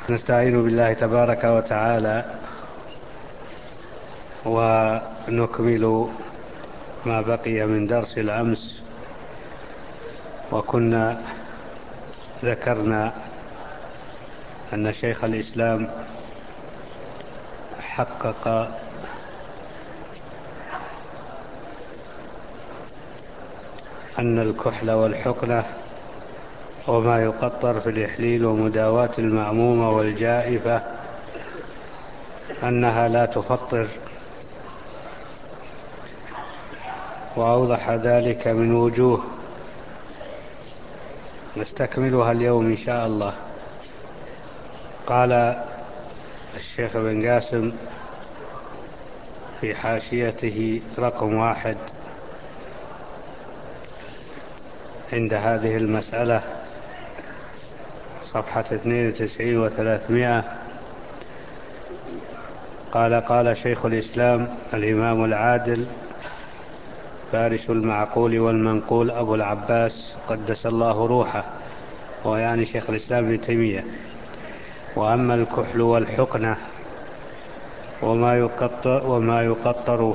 نستعين بالله تبارك وتعالى ونكمل ما بقي من درس الأمس. وكنا ذكرنا أن شيخ الإسلام حقق أن الكحل والحقنة وما يقطر في الإحليل ومداواة المأمومة والجائفة أنها لا تفطر، وأوضح ذلك من وجوه نستكملها اليوم إن شاء الله. قال الشيخ بن قاسم في حاشيته رقم 1 عند هذه المسألة صفحة 92 و300، قال شيخ الإسلام الإمام العادل فارس المعقول والمنقول أبو العباس قدس الله روحه، ويعني شيخ الإسلام ابن تيمية: وأما الكحل والحقنة وما يقطر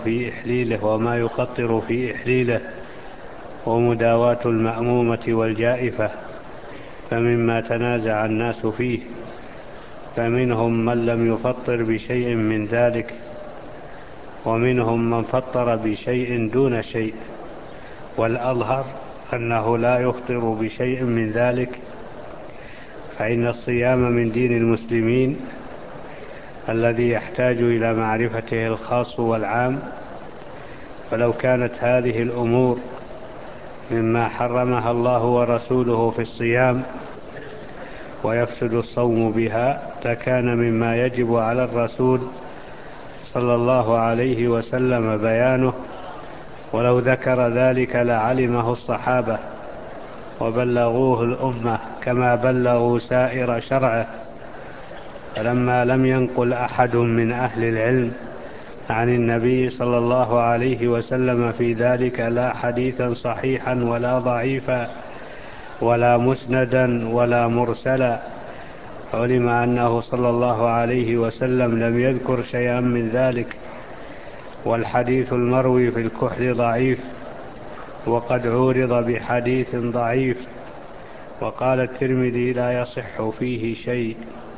في إحليله ومداواة المأمومة والجائفة فمما تنازع الناس فيه، فمنهم من لم يفطر بشيء من ذلك، ومنهم من فطر بشيء دون شيء، والأظهر أنه لا يفطر بشيء من ذلك، فإن الصيام من دين المسلمين الذي يحتاج إلى معرفته الخاص والعام. فلو كانت هذه الأمور مما حرمها الله ورسوله في الصيام ويفسد الصوم بها لكان مما يجب على الرسول صلى الله عليه وسلم بيانه، ولو ذكر ذلك لعلمه الصحابة وبلغوه الأمة كما بلغوا سائر شرعه. فلما لم ينقل أحد من أهل العلم عن النبي صلى الله عليه وسلم في ذلك لا حديثا صحيحا ولا ضعيفا ولا مسندا ولا مرسلا، علم أنه صلى الله عليه وسلم لم يذكر شيئا من ذلك. والحديث المروي في الكحل ضعيف، وقد عورض بحديث ضعيف، وقال الترمذي لا يصح فيه شيء.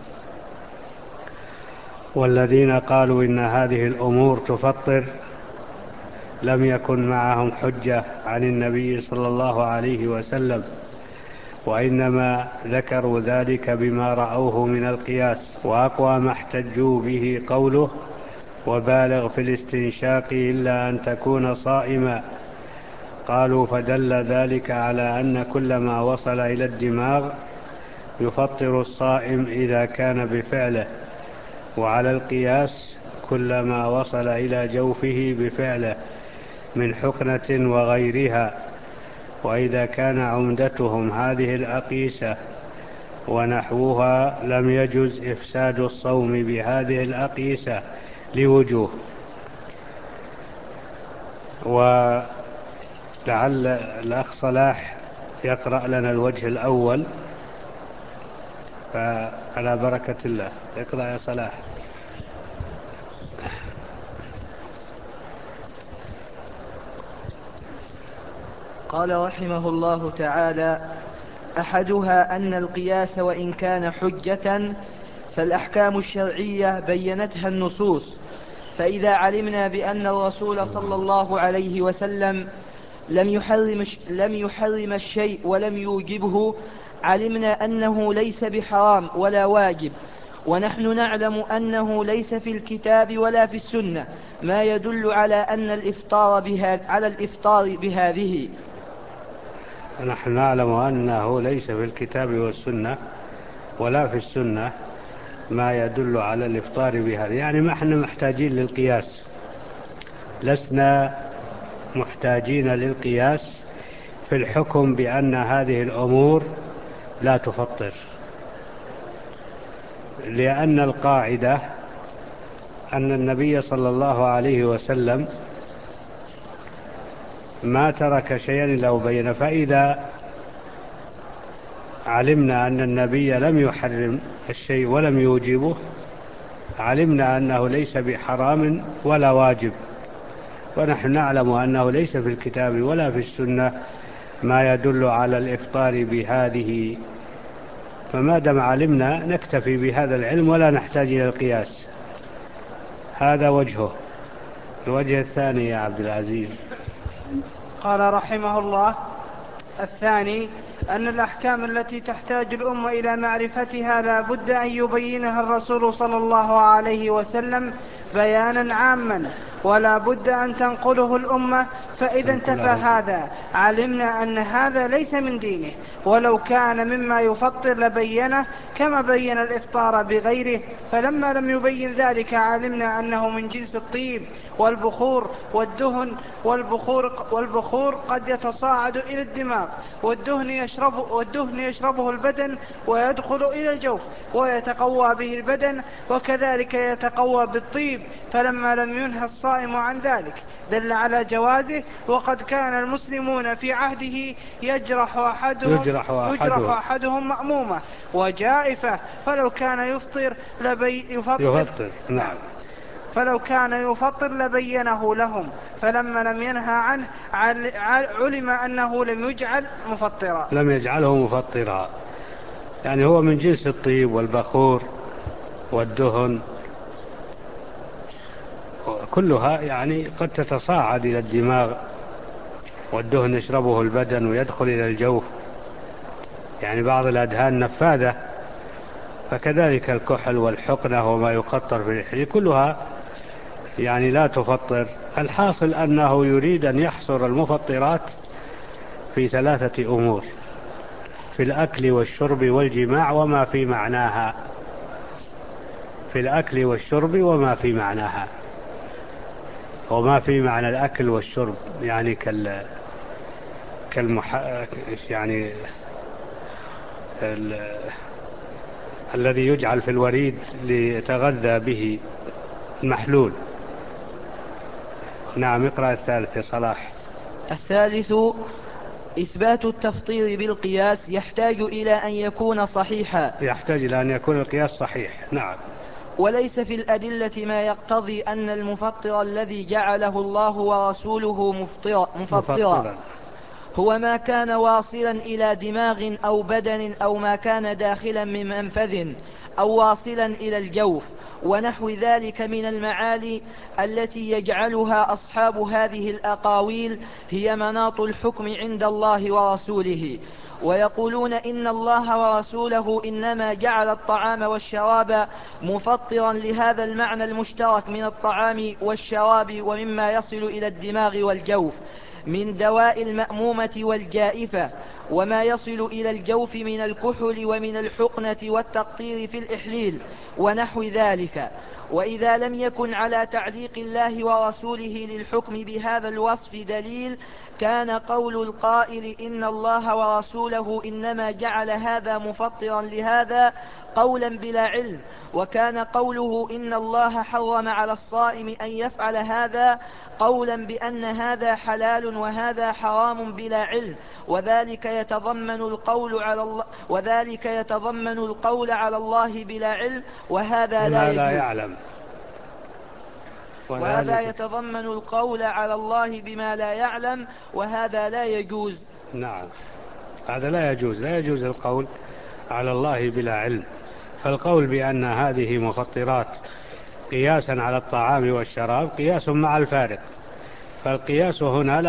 والذين قالوا إن هذه الأمور تفطر لم يكن معهم حجة عن النبي صلى الله عليه وسلم، وإنما ذكروا ذلك بما رأوه من القياس، وأقوى ما احتجوا به قوله: وبالغ في الاستنشاق إلا أن تكون صائما. قالوا فدل ذلك على أن كل ما وصل إلى الدماغ يفطر الصائم إذا كان بفعله، وعلى القياس كل ما وصل إلى جوفه بفعله من حقنة وغيرها. وإذا كان عمدتهم هذه الأقيسة ونحوها لم يجز إفساد الصوم بهذه الأقيسة لوجوه. ولعل الأخ صلاح يقرأ لنا الوجه الأول، فعلى بركة الله اقرأ يا صلاح. قال رحمه الله تعالى: أحدها أن القياس وإن كان حجة فالأحكام الشرعية بينتها النصوص، فإذا علمنا بأن الرسول صلى الله عليه وسلم لم يحرم الشيء ولم يوجبه علمنا أنه ليس بحرام ولا واجب، ونحن نعلم أنه ليس في الكتاب ولا في السنة ما يدل على أن الإفطار بهذه. نحن نعلم أنه ليس في الكتاب والسنة ولا في السنة ما يدل على الإفطار بهذا، يعني ما احنا محتاجين للقياس، لسنا محتاجين للقياس في الحكم بأن هذه الأمور لا تفطر، لأن القاعدة أن النبي صلى الله عليه وسلم ما ترك شيئا إلا وبين. فإذا علمنا أن النبي لم يحرم الشيء ولم يوجبه، علمنا أنه ليس بحرام ولا واجب، ونحن نعلم أنه ليس في الكتاب ولا في السنة ما يدل على الإفطار بهذه، فما دام علمنا نكتفي بهذا العلم ولا نحتاج إلى القياس. هذا وجهه. الوجه الثاني يا عبد العزيز. قال رحمه الله: الثاني أن الأحكام التي تحتاج الأمة إلى معرفتها لا بد أن يبينها الرسول صلى الله عليه وسلم بيانا عاما، ولا بد أن تنقله الأمة، فإذا انتفى هذا علمنا أن هذا ليس من دينه، ولو كان مما يفطر لبينه كما بين الإفطار بغيره، فلما لم يبين ذلك علمنا أنه من جنس الطيب والبخور والدهن، والبخور قد يتصاعد إلى الدماغ، والدهن يشربه البدن ويدخل إلى الجوف ويتقوى به البدن، وكذلك يتقوى بالطيب، فلما لم ينهى الصائم عن ذلك دل على جوازه. وقد كان المسلمون في عهده يجرح أحدهم مأمومة وجائفة، فلو كان يفطر نعم. فلو كان يفطر لبينه لهم، فلما لم ينهى عنه علم أنه لم يجعله مفطرا، يعني هو من جنس الطيب والبخور والدهن، كلها يعني قد تتصاعد إلى الدماغ، والدهن يشربه البدن ويدخل إلى الجوف، يعني بعض الأدهان نفاذة، فكذلك الكحل والحقنة وما يقطر في الإحليل كلها يعني لا تفطر. الحاصل أنه يريد أن يحصر المفطرات في 3 أمور: في الأكل والشرب والجماع وما في معناها. في الأكل والشرب وما في معناها. وما في معنى الأكل والشرب يعني يعني الذي يجعل في الوريد ليتغذى به المحلول. نعم. اقرأ الثالث يا صلاح. الثالث إثبات التفطير بالقياس يحتاج إلى أن يكون صحيحا. يحتاج إلى أن يكون القياس صحيح. نعم. وليس في الأدلة ما يقتضي أن المفطر الذي جعله الله ورسوله مفطرا هو ما كان واصلا إلى دماغ أو بدن، أو ما كان داخلا من منفذ، أو واصلا إلى الجوف، ونحو ذلك من المعالي التي يجعلها أصحاب هذه الأقاويل هي مناط الحكم عند الله ورسوله. ويقولون إن الله ورسوله إنما جعل الطعام والشراب مفطرا لهذا المعنى المشترك من الطعام والشراب ومما يصل إلى الدماغ والجوف من دواء المأمومة والجائفة، وما يصل إلى الجوف من الكحل ومن الحقنة والتقطير في الإحليل ونحو ذلك. وإذا لم يكن على تعليق الله ورسوله للحكم بهذا الوصف دليل، كان قول القائل إن الله ورسوله إنما جعل هذا مفطرا لهذا قولا بلا علم، وكان قوله إن الله حرم على الصائم أن يفعل هذا قولا بأن هذا حلال وهذا حرام بلا علم، وذلك يتضمن القول على الله بلا علم، وهذا لا يجوز. لا يعلم. وهذا يتضمن القول على الله بما لا يعلم، وهذا لا يجوز. نعم. هذا لا يجوز القول على الله بلا علم. فالقول بأن هذه مفطرات قياسا على الطعام والشراب قياس مع الفارق، فالقياس هنا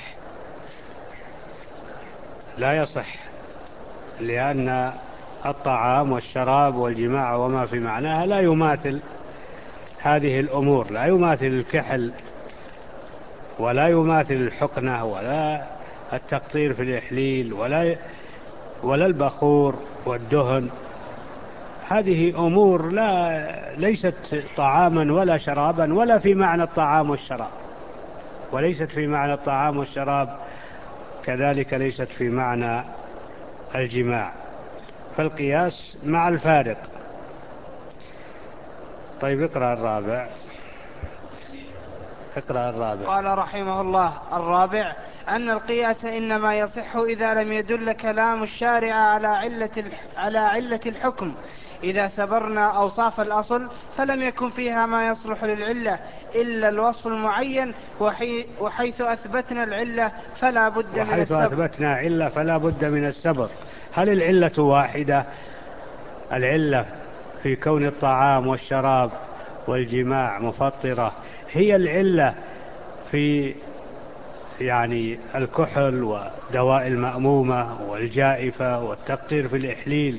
لا يصح، لأن الطعام والشراب والجماع وما في معناها لا يماثل هذه الأمور، لا يماثل الكحل ولا يماثل الحقنة ولا التقطير في الإحليل ولا البخور والدهن. هذه أمور ليست طعاما ولا شرابا ولا في معنى الطعام والشراب، وليست في معنى الطعام والشراب، كذلك ليست في معنى الجماع، فالقياس مع الفارق. طيب اقرأ الرابع. اقرأ الرابع. قال رحمه الله: الرابع أن القياس إنما يصح إذا لم يدل كلام الشارع على علة الحكم. إذا سبرنا أوصاف الأصل فلم يكن فيها ما يصلح للعلة إلا الوصف المعين، وحيث أثبتنا العلة فلا بد من وحيث السبر. أثبتنا علة فلا بد من السبر. هل العلة واحدة؟ العلة في كون الطعام والشراب والجماع مفطرة هي العلة في يعني الكحل ودواء المأمومة والجائفة والتقطير في الإحليل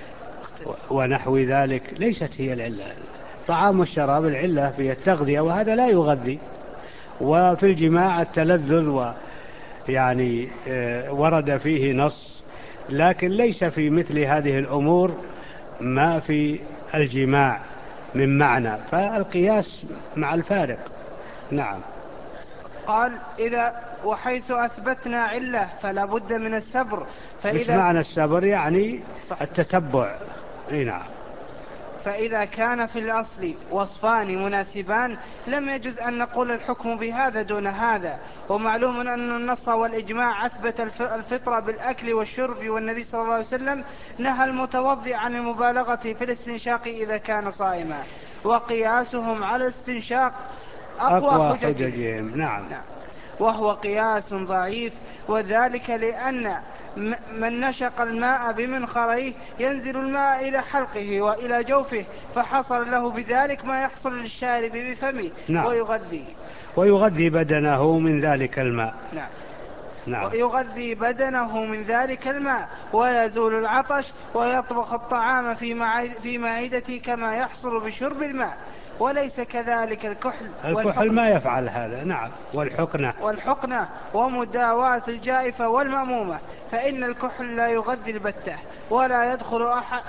ونحو ذلك، ليست هي العلة. طعام والشراب العلة في التغذية وهذا لا يغذي، وفي الجماع التلذذ ويعني ورد فيه نص، لكن ليس في مثل هذه الأمور ما في الجماع من معنى، فالقياس مع الفارق. نعم. قال: وحيث أثبتنا علة فلا بد من السبر. مش معنى السبر يعني التتبع. نعم. فإذا كان في الأصل وصفان مناسبان لم يجوز أن نقول الحكم بهذا دون هذا. ومعلوم أن النص والإجماع أثبت الفطرة بالأكل والشرب، والنبي صلى الله عليه وسلم نهى المتوضئ عن المبالغة في الاستنشاق إذا كان صائما، وقياسهم على الاستنشاق أقوى حججهم. نعم. وهو قياس ضعيف، وذلك لأن من نشق الماء بمنخريه ينزل الماء إلى حلقه وإلى جوفه، فحصل له بذلك ما يحصل للشارب بفمه. نعم. ويغذي بدنه من ذلك الماء. نعم. ويغذي بدنه من ذلك الماء ويزول العطش ويطبخ الطعام في معدته كما يحصل بشرب الماء. وليس كذلك الكحل ما يفعل هذا. نعم. والحقنة ومداواة الجائفة والمأمومة، فإن الكحل لا يغذي البتة ولا يدخل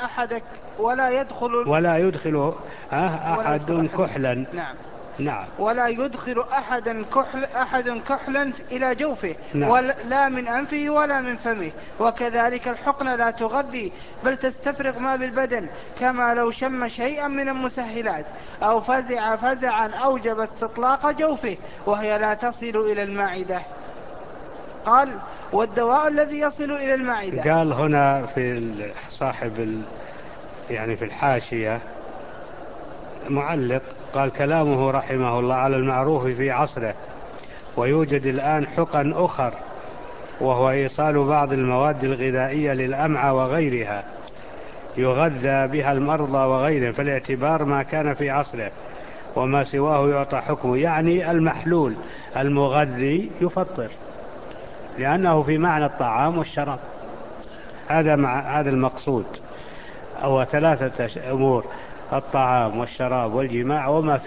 أحد كحلا. نعم. ولا يدخل أحد كحلا إلى جوفه. نعم. ولا من أنفه ولا من فمه. وكذلك الحقنة لا تغذي بل تستفرغ ما بالبدن، كما لو شم شيئا من المسهلات أو فزع فزعا أوجب استطلاق جوفه، وهي لا تصل إلى المعدة. قال: والدواء الذي يصل إلى المعدة. قال هنا في صاحب يعني في الحاشية معلق، قال: كلامه رحمه الله على المعروف في عصره، ويوجد الآن حقن أخر، وهو إيصال بعض المواد الغذائية للأمعاء وغيرها يغذى بها المرضى وغيرهم، فالاعتبار ما كان في عصره، وما سواه يعطى حكمه. يعني المحلول المغذي يفطر، لأنه في معنى الطعام والشراب. هذا المقصود. أو 3 أمور: الطعام والشراب والجماع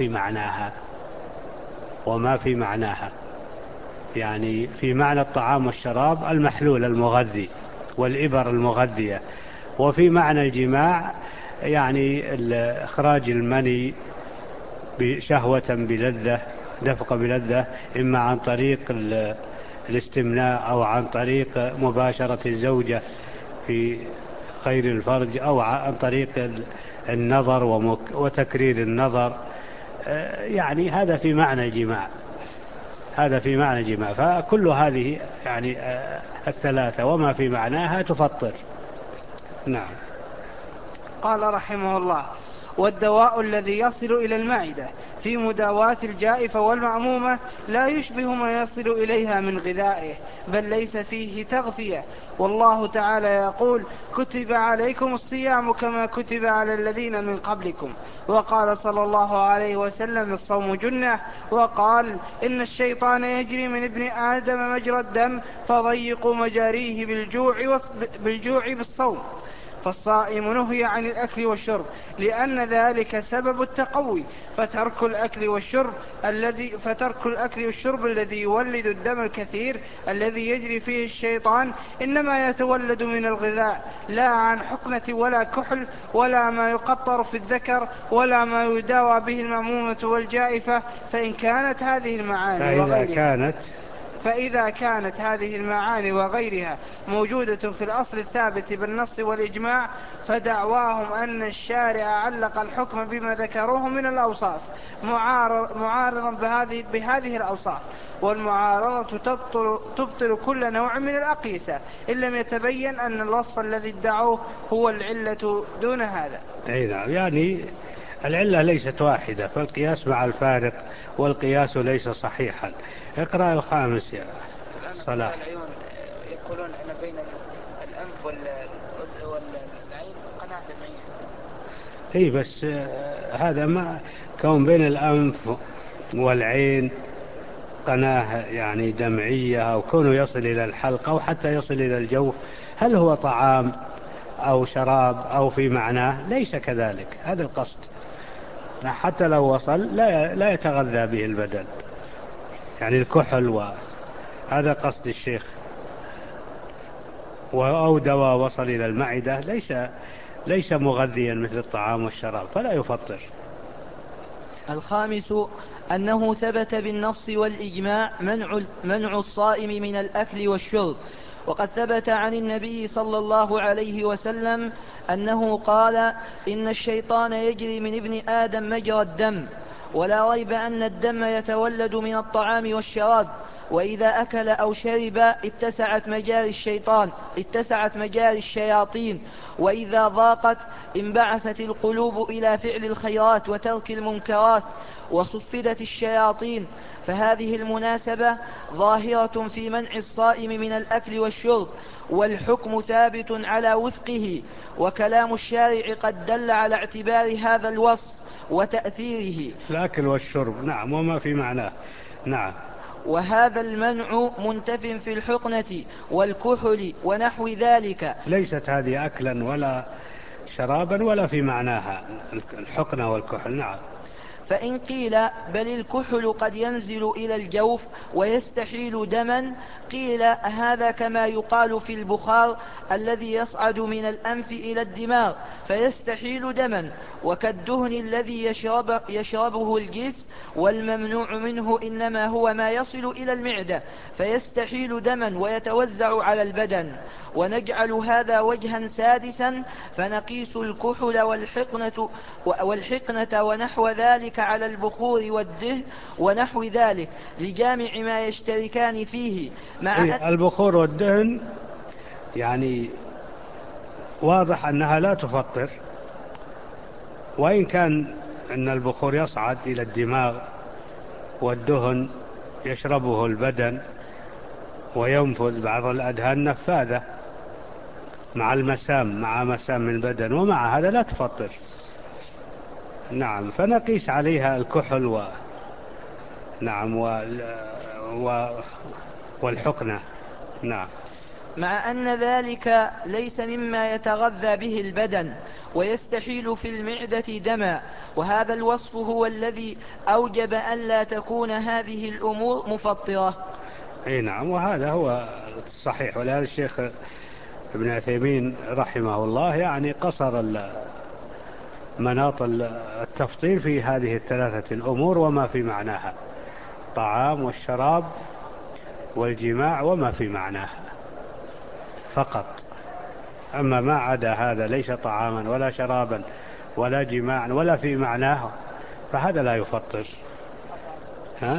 وما في معناها. يعني في معنى الطعام والشراب المحلول المغذي والإبر المغذية، وفي معنى الجماع يعني إخراج المني بشهوة بلذة، دفق بلذة، إما عن طريق الاستمناء أو عن طريق مباشرة الزوجة في غير الفرج، أو عن طريق النظر وتكرير النظر. يعني هذا في معنى الجماع. فكل هذه يعني 3 وما في معناها تفطر. نعم. قال رحمه الله: والدواء الذي يصل إلى المعدة في مداواة الجائفة والمأمومة لا يشبه ما يصل إليها من غذائه، بل ليس فيه تغذية. والله تعالى يقول: كتب عليكم الصيام كما كتب على الذين من قبلكم. وقال صلى الله عليه وسلم: الصوم جنة. وقال: إن الشيطان يجري من ابن آدم مجرى الدم فضيقوا مجاريه بالجوع بالصوم. فالصائم نهي عن الأكل والشرب لأن ذلك سبب التقوي، فترك الأكل والشرب الذي يولد الدم الكثير الذي يجري فيه الشيطان إنما يتولد من الغذاء، لا عن حقنة ولا كحل ولا ما يقطر في الذكر ولا ما يداوى به المأمومة والجائفة. فإن كانت هذه المعاني وغيرها، فإذا كانت هذه المعاني وغيرها موجودة في الأصل الثابت بالنص والإجماع، فدعواهم أن الشارع علق الحكم بما ذكروه من الأوصاف معارضا بهذه الأوصاف، والمعارضة تبطل كل نوع من الأقيسة إن لم يتبين أن الوصف الذي ادعوه هو العلة دون هذا. أي نعم، يعني العلة ليست واحدة، فالقياس مع الفارق، والقياس ليس صحيحا. اقرأ الخامس يا صلاح. العيون يقولون أن بين الأنف والعين قناة دمعية. اي بس هذا ما كون بين الأنف والعين قناة يعني دمعية، أو كونه يصل إلى الحلق أو حتى يصل إلى الجوف، هل هو طعام أو شراب أو في معناه؟ ليس كذلك، هذا القصد. حتى لو وصل لا يتغذى به البدن، يعني الكحل، وهذا قصد الشيخ. أو دواء وصل إلى المعدة ليس مغذيا مثل الطعام والشراب، فلا يفطر. الخامس أنه ثبت بالنص والإجماع منع الصائم من الأكل والشرب، وقد ثبت عن النبي صلى الله عليه وسلم أنه قال: إن الشيطان يجري من ابن آدم مجرى الدم، ولا ريب أن الدم يتولد من الطعام والشراب، وإذا أكل أو شرب اتسعت مجاري الشياطين، وإذا ضاقت انبعثت القلوب إلى فعل الخيرات وترك المنكرات، وصفدت الشياطين. فهذه المناسبة ظاهرة في منع الصائم من الأكل والشرب، والحكم ثابت على وفقه، وكلام الشارع قد دل على اعتبار هذا الوصف وتأثيره. الأكل والشرب، نعم، وما في معناه، نعم. وهذا المنع منتف في الحقنة والكحل ونحو ذلك. ليست هذه أكلا ولا شرابا ولا في معناها الحقنة والكحل، نعم. فإن قيل بل الكحل قد ينزل إلى الجوف ويستحيل دما، قيل هذا كما يقال في البخار الذي يصعد من الأنف إلى الدماغ فيستحيل دما، وكالدهن الذي يشربه الجسم، والممنوع منه إنما هو ما يصل إلى المعدة فيستحيل دما ويتوزع على البدن. ونجعل هذا وجها سادسا، فنقيس الكحل والحقنة ونحو ذلك على البخور والدهن ونحو ذلك لجامع ما يشتركان فيه، البخور والدهن يعني واضح أنها لا تفطر، وإن كان أن البخور يصعد إلى الدماغ والدهن يشربه البدن وينفذ بعض الأدهان نفاذة مع مسام البدن، ومع هذا لا تفطر. نعم، فنقيس عليها الكحل نعم والحقنة، نعم. مع أن ذلك ليس مما يتغذى به البدن ويستحيل في المعدة دما، وهذا الوصف هو الذي أوجب أن لا تكون هذه الأمور مفطرة. أي نعم، وهذا هو الصحيح. ولهذا الشيخ ابن عثيمين رحمه الله يعني قصر مناط التفطير في هذه الثلاثة الأمور وما في معناها: الطعام والشراب والجماع وما في معناها فقط. أما ما عدا هذا ليس طعاما ولا شرابا ولا جماعا ولا في معناه، فهذا لا يفطر. ها؟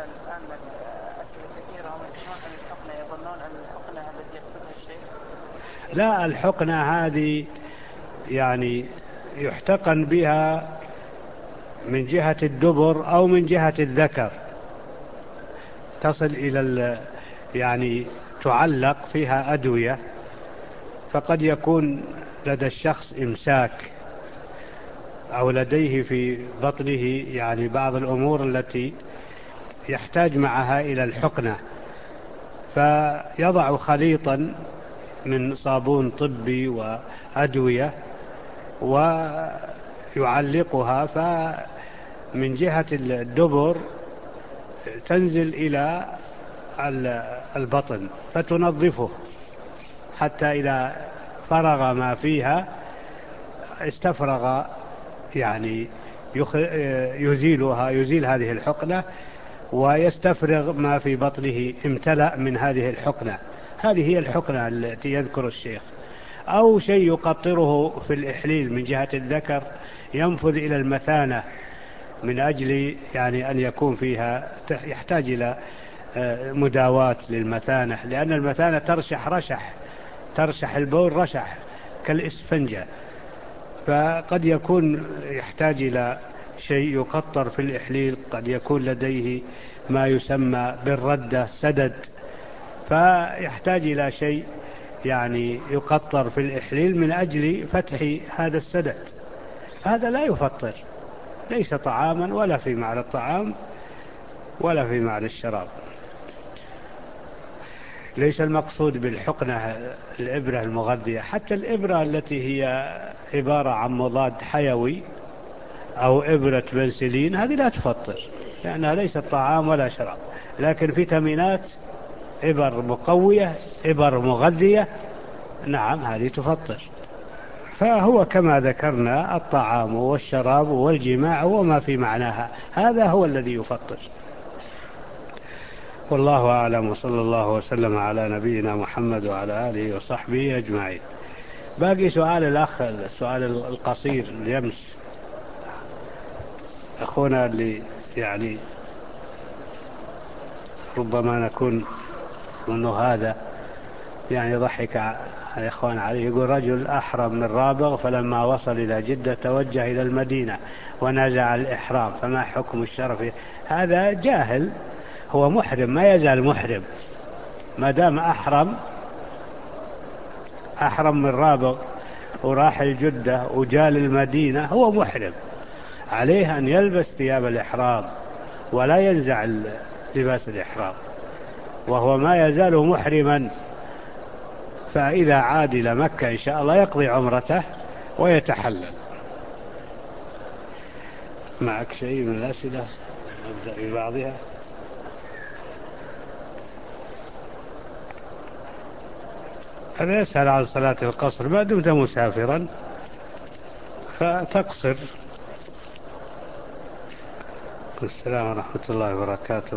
لا، الحقنة هذه يعني يحتقن بها من جهة الدبر أو من جهة الذكر، تصل إلى يعني تعلق فيها أدوية، فقد يكون لدى الشخص إمساك أو لديه في بطنه يعني بعض الأمور التي يحتاج معها إلى الحقنة، فيضع خليطا من صابون طبي وأدوية ويعلقها، فمن جهة الدبر تنزل إلى البطن فتنظفه حتى إذا فرغ ما فيها استفرغ، يعني يزيل هذه الحقنة ويستفرغ ما في بطنه امتلأ من هذه الحقنة. هذه هي الحقنة التي يذكر الشيخ. أو شيء يقطره في الإحليل من جهة الذكر ينفذ إلى المثانة من أجل يعني أن يكون فيها، يحتاج إلى مداواة للمثانة، لأن المثانة ترشح البول رشح كالإسفنجة، فقد يكون يحتاج إلى شيء يقطر في الإحليل، قد يكون لديه ما يسمى بالردة سدد، فيحتاج إلى شيء يعني يقطر في الإحليل من أجل فتح هذا السدد. هذا لا يفطر، ليس طعاما ولا في معنى الطعام ولا في معنى الشراب. ليس المقصود بالحقنة الإبرة المغذية، حتى الإبرة التي هي عبارة عن مضاد حيوي أو إبرة بنسلين هذه لا تفطر، لأنها ليست طعام ولا شراب، لكن فيتامينات، إبر مقوية، إبر مغذية، نعم هذه تفطر. فهو كما ذكرنا الطعام والشراب والجماع وما في معناها، هذا هو الذي يفطر. والله أعلم، وصلى الله وسلم على نبينا محمد وعلى آله وصحبه أجمعين. باقي سؤال الأخ، السؤال القصير اليمس، أخونا اللي يعني ربما نكون منه هذا يعني ضحك الإخوان عليه. يقول: رجل أحرم من رابغ فلما وصل إلى جدة توجه إلى المدينة ونزع الإحرام، فما حكم الشرع فيه؟ هذا جاهل، هو محرم، ما يزال محرم ما دام أحرم من رابغ وراح الجدة وجاء للمدينة، هو محرم، عليه أن يلبس ثياب الإحرام ولا ينزع لباس الإحرام، وهو ما يزال محرما. فإذا عاد إلى مكة إن شاء الله يقضي عمرته ويتحلل. معك شيء من الأسئلة؟ نبدأ ببعضها. هذا يسأل عن صلاة القصر: ما دمت مسافرا فتقصر. السلام ورحمة الله وبركاته.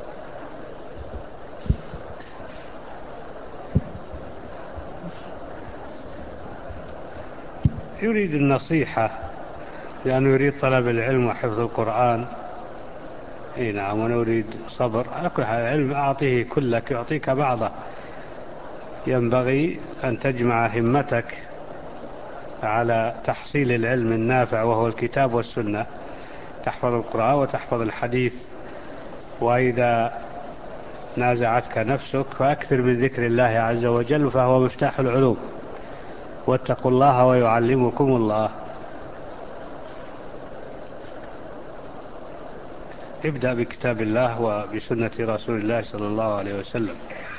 يريد النصيحة لأنه يريد طلب العلم وحفظ القرآن. نعم، ونريد صبر. أكل العلم أعطيه كلك يعطيك بعضه، ينبغي أن تجمع همتك على تحصيل العلم النافع وهو الكتاب والسنة، تحفظ القرآن وتحفظ الحديث. وإذا نازعتك نفسك فأكثر من ذكر الله عز وجل، فهو مفتاح العلوم. واتقوا الله ويعلمكم الله. ابدأ بكتاب الله وبسنة رسول الله صلى الله عليه وسلم.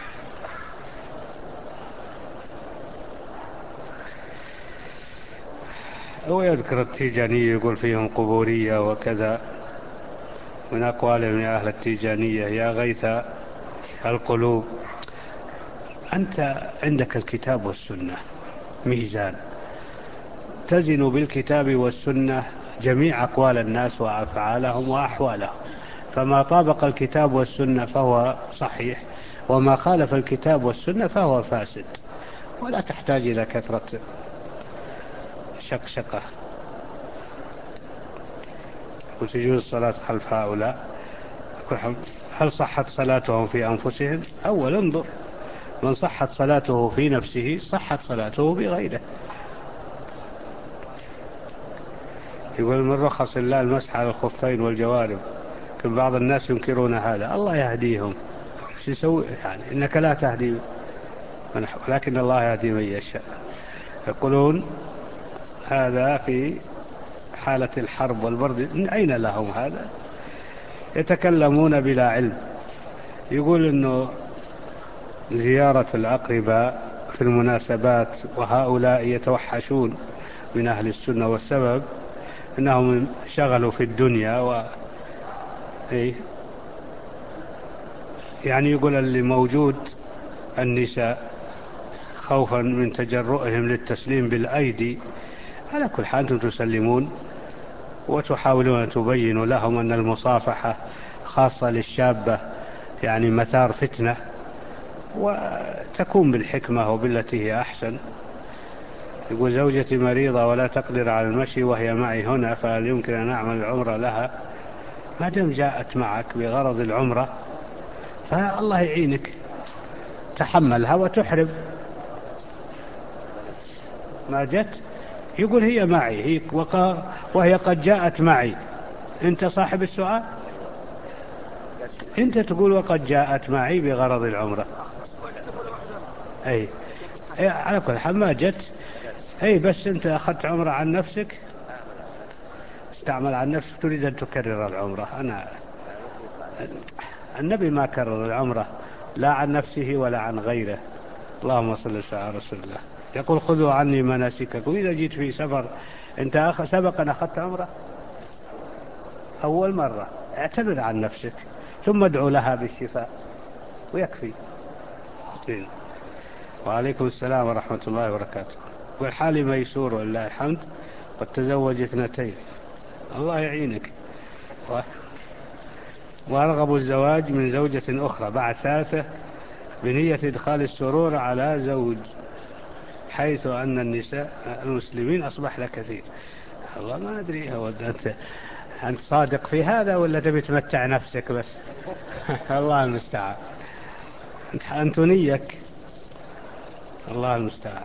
ويذكر التيجانية يقول فيهم قبورية وكذا، من أقوال من أهل التيجانية: يا غيث القلوب، أنت عندك الكتاب والسنة ميزان، تزن بالكتاب والسنة جميع أقوال الناس وأفعالهم وأحوالهم، فما طابق الكتاب والسنة فهو صحيح، وما خالف الكتاب والسنة فهو فاسد. ولا تحتاج إلى كثرة شقشقة. وتجوز الصلاة خلف هؤلاء. هل صحت صلاتهم في أنفسهم؟ أول انظر، من صحت صلاته في نفسه صحت صلاته بغيره. يقول: من رخص الله المسح على الخفين والجوارب، كل بعض الناس ينكرون هذا. الله يهديهم، شو يسوي يعني؟ إنك لا تهدي ولكن الله يهدي من يشاء. يقولون هذا في حالة الحرب والبرد، من أين لهم هذا؟ يتكلمون بلا علم. يقول إنه زيارة الأقرباء في المناسبات، وهؤلاء يتوحشون من أهل السنة، والسبب أنهم شغلوا في الدنيا يعني يقول اللي موجود النساء خوفا من تجرؤهم للتسليم بالأيدي. على كل حال أنتم تسلمون وتحاولون أن تبينوا لهم أن المصافحة خاصة للشابة يعني مثار فتنة، وتكون بالحكمة وبالتي هي أحسن. يقول زوجتي مريضة ولا تقدر على المشي وهي معي هنا، فهل يمكن أن أعمل العمرة لها؟ ما دام جاءت معك بغرض العمرة فالله يعينك، تحملها وتحرم. ما جت يقول هي معي، وهي قد جاءت معي. أنت صاحب السؤال، أنت تقول وقد جاءت معي بغرض العمرة. أي على كل حال ما جت. أي بس أنت أخذت عمرة عن نفسك، استعمل عن نفسك، تريد أن تكرر العمرة. النبي ما كرر العمرة لا عن نفسه ولا عن غيره. اللهم صل على رسول الله. يقول خذوا عني مناسككم. إذا جيت في سفر أنت سبقا أخذت عمرة أول مرة، اعتبر عن نفسك ثم ادعو لها بالشفاء ويكفي. وعليكم السلام ورحمة الله وبركاته. والحال ميسور ولله الحمد، قد تزوج 2. الله يعينك. وأرغب الزواج من زوجة أخرى بعد 3 بنية إدخال السرور على زوج، حيث أن النساء المسلمين أصبحن كثير. الله ما أدري، هو أنت صادق في هذا ولا تبي تمتع نفسك بس؟ الله المستعان. أنت نيك. الله المستعان.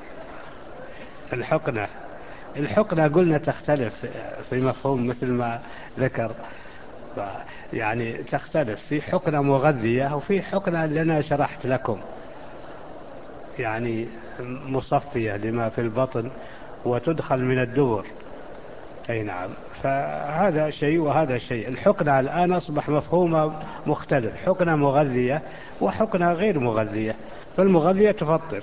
الحقنة قلنا تختلف في مفهوم مثل ما ذكر، يعني تختلف. في حقنة مغذية وفي حقنة اللي أنا شرحت لكم، يعني مصفية لما في البطن وتدخل من الدبر. أي نعم. فهذا شيء وهذا شيء. الحقنة الآن أصبح مفهومها مختلف، حقنة مغذية وحقنة غير مغذية. فالمغذية تفطر،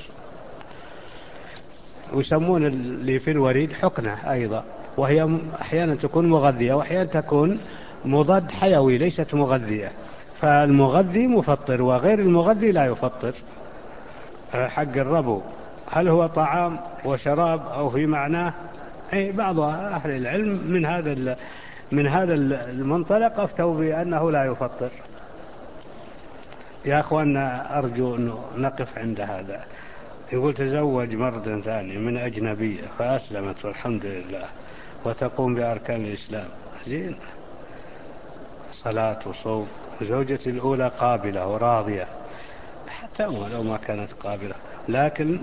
ويسمون اللي في الوريد حقنة أيضا، وهي أحيانا تكون مغذية وأحيانا تكون مضاد حيوي ليست مغذية. فالمغذي مفطر وغير المغذي لا يفطر. حق الربو هل هو طعام وشراب أو في معناه؟ أي بعض أهل العلم من هذا المنطلق أفتوا بأنه لا يفطر. يا أخوانا أرجو أن نقف عند هذا. يقول تزوج مرة ثانية من أجنبية فأسلمت والحمد لله وتقوم بأركان الإسلام، زين، صلاة وصوم. زوجتي الأولى قابلة وراضية، حتى لو ما كانت قابلة، لكن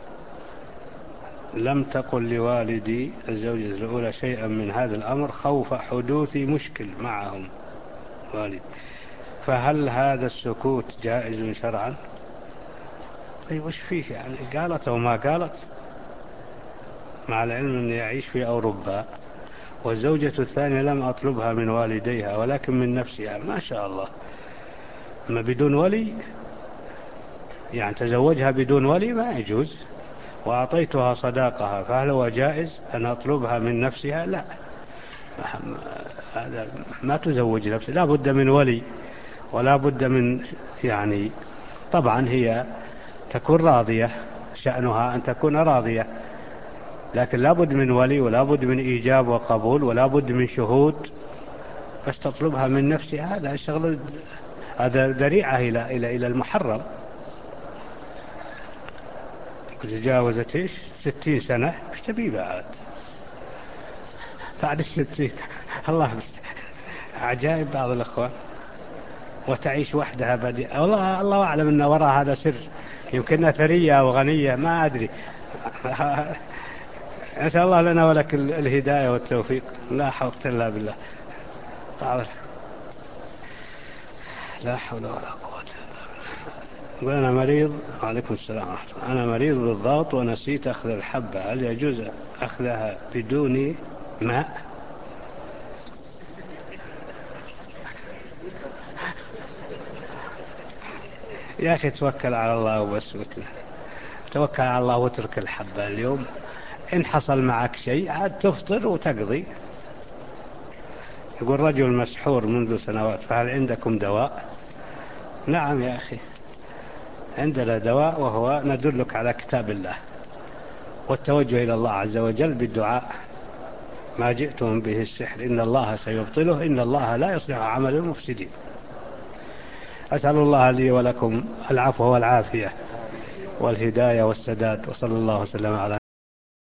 لم تقل لوالدي الزوجة الأولى شيئا من هذا الأمر خوف حدوث مشكل معهم والد. فهل هذا السكوت جائز شرعا؟ طيب وش فيه يعني؟ قالت أو ما قالت، مع العلم أني يعيش في أوروبا. والزوجة الثانية لم أطلبها من والديها ولكن من نفسها. ما شاء الله، ما بدون ولي يعني تزوجها بدون ولي ما يجوز. وأعطيتها صداقها، فهل هو جائز أن أطلبها من نفسها؟ لا، هذا ما تزوج نفسها، لا بد من ولي ولا بد من، يعني طبعا هي تكون راضية، شأنها أن تكون راضية، لكن لا بد من ولي ولا بد من إيجاب وقبول ولا بد من شهود. بس تطلبها من نفسها هذا الشغل، هذا ذريعة إلى المحرم. تجاوزت 60 سنة، ايش تبي بعد 60؟ الله المستعان. عجائب بعض الأخوان. وتعيش وحدها والله الله أعلم أن وراء هذا سر، يمكنها ثرية أو غنية ما أدري. نسأل الله لنا ولك الهداية والتوفيق. لا حول إلا بالله. لا حول ولا قوة إلا بالله. أنا مريض. وعليكم السلام ورحمة الله. أنا مريض بالضغط ونسيت أخذ الحبة، هل يجوز أخذها بدون ماء؟ يا أخي توكل على الله وبس، توكل على الله واترك الحبة اليوم. إن حصل معك شيء عاد تفطر وتقضي. يقول رجل مسحور منذ سنوات، فهل عندكم دواء؟ نعم يا أخي، عندنا دواء، وهو ندلك على كتاب الله والتوجه إلى الله عز وجل بالدعاء ما جئتم به السحر إن الله سيبطله إن الله لا يصلح عمل المفسدين. أسأل الله لي ولكم العفو والعافية والهداية والسداد، وصلى الله وسلم على